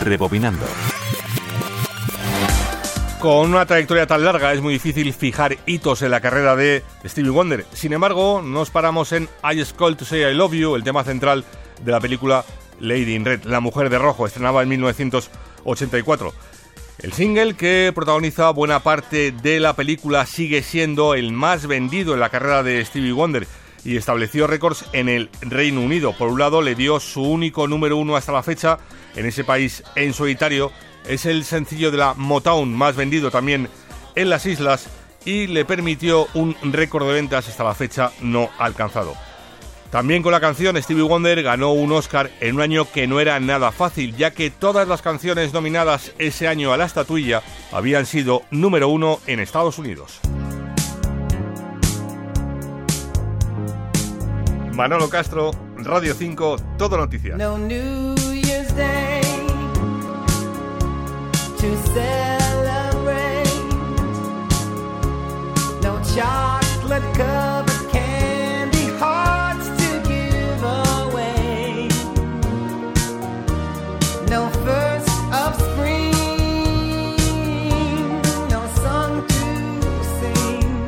Rebobinando. Con una trayectoria tan larga es muy difícil fijar hitos en la carrera de Stevie Wonder. Sin embargo, nos paramos en I Just Called to Say I Love You, el tema central de la película Lady in Red, La Mujer de Rojo, estrenada en 1984. El single que protagoniza buena parte de la película sigue siendo el más vendido en la carrera de Stevie Wonder y estableció récords en el Reino Unido. Por un lado, le dio su único número 1 hasta la fecha en ese país en solitario. Es el sencillo de la Motown más vendido también en las islas y le permitió un récord de ventas hasta la fecha no alcanzado. También con la canción Stevie Wonder ganó un Oscar en un año que no era nada fácil, ya que todas las canciones nominadas ese año a la estatuilla habían sido número 1 en Estados Unidos. Manolo Castro, Radio 5, Todo Noticias. No New Year's Day to celebrate, no chocolate covered candy hearts to give away, no first of spring, no song to sing.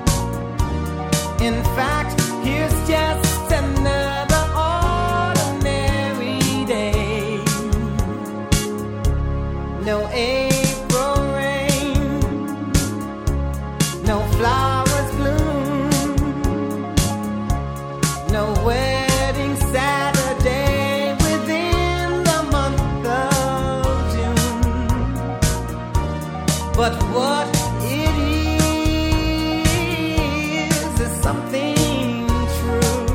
In fact, here's just another ordinary day. No April rain, no flowers bloom, no wedding Saturday within the month of June. But what it is something true,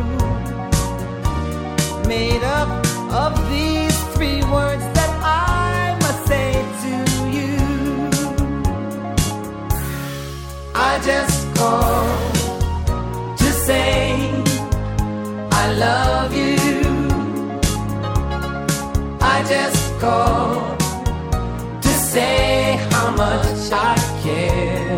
made up of these three words that I must say to you. I just called to say I love you. I just called to say how much I care.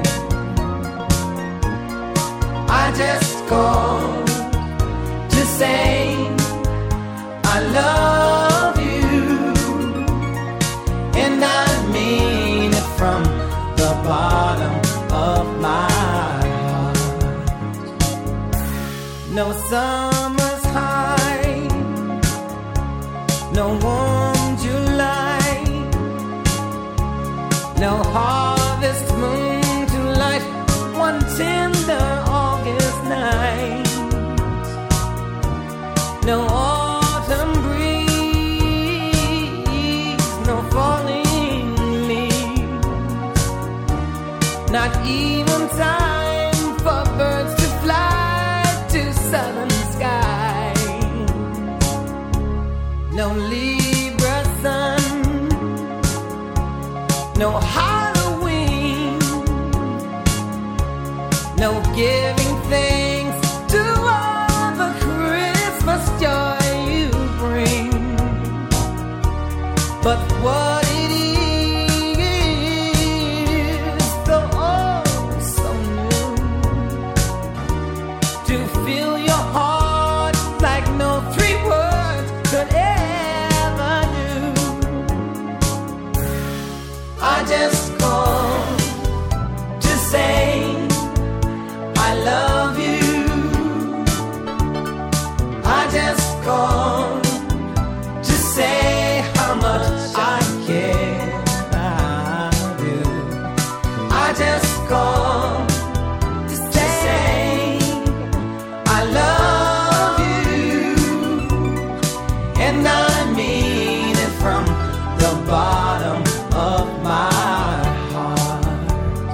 I just called to say I love you, and I mean it from the bottom of my heart. No summer's high, no warm July, no harvest moon to light one tender August night, no autumn breeze, no falling leaves, not even time for birds to fly to southern skies, no Libra sun, no Halloween, no giving thanks to all the Christmas joy you bring. But what it is, though oh so new, to fill your heart like no three words could ever do. I just called to say I love you. I just called to say how much I care. I do. I just called to say I love you, and I mean it from the bottom of my heart.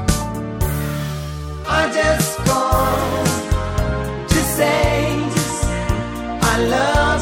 I just called to say I love you.